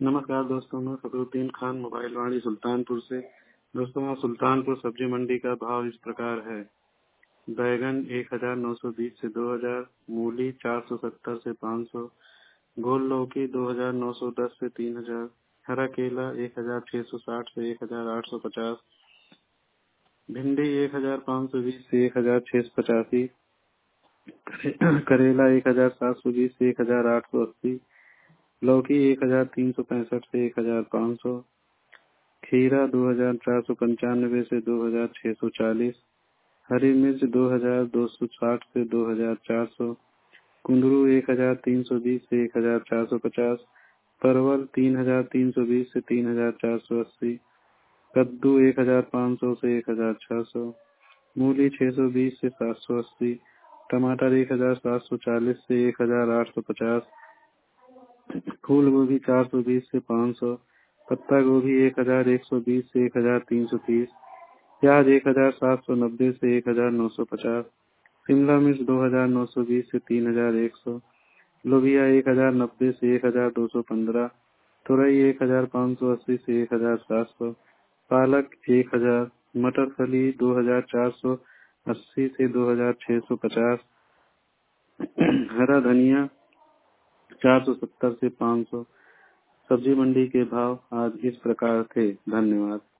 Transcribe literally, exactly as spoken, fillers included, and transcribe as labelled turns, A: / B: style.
A: नमस्कार दोस्तों, मैं फखरुद्दीन खान मोबाइल वाणी सुल्तानपुर से। दोस्तों, आज सुल्तानपुर सब्जी मंडी का भाव इस प्रकार है। बैगन एक हजार नौ सौ बीस से दो हजार, मूली चार सौ सत्तर से पाँच सौ, गोल लौकी दो हजार नौ सौ दस से तीन हजार, हरा केला एक हजार छह सौ साठ से एक हजार आठ सौ पचास, भिंडी एक हजार पाँच सौ बीस से एक हजार छह सौ पचासी, करेला एक हजार सात सौ बीस से एक हजार आठ सौ अस्सी, लौकी एक हजार तीन सौ पैंसठ से एक हजार पाँच सौ, खीरा दो हजार चार सौ पंचानवे से दो हजार छह सौ चालीस, हरी मिर्च दो हजार दो सौ साठ से दो हजार चार सौ, कुंदरू एक हजार तीन सौ बीस से एक हजार चार सौ पचास, परवल तीन हजार तीन सौ बीस से तीन हजार चार सौ अस्सी, कद्दू एक हजार पाँच सौ से एक हजार छह सौ, मूली छह सौ बीस से सात सौ अस्सी, टमाटर एक हजार सात सौ चालीस से एक हजार आठ सौ पचास, फूल गोभी चार सौ बीस से पाँच सौ, पत्ता गोभी एक हजार एक सौ बीस से एक हजार तीन सौ तीस, प्याज एक हजार सात सौ नब्बे से एक हजार नौ सौ पचास, शिमला मिर्च दो हजार नौ सौ बीस से तीन हजार एक सौ, लोबिया एक हजार नब्बे से एक हजार दो सौ पंद्रह, तुरई एक हजार पाँच सौ अस्सी से एक हजार सात सौ, पालक एक हजार, मटर फली दो हजार चार सौ अस्सी से दो हजार छह सौ पचास, हरा धनिया चार सौ सत्तर से पाँच सौ। सब्जी मंडी के भाव आज इस प्रकार थे। धन्यवाद।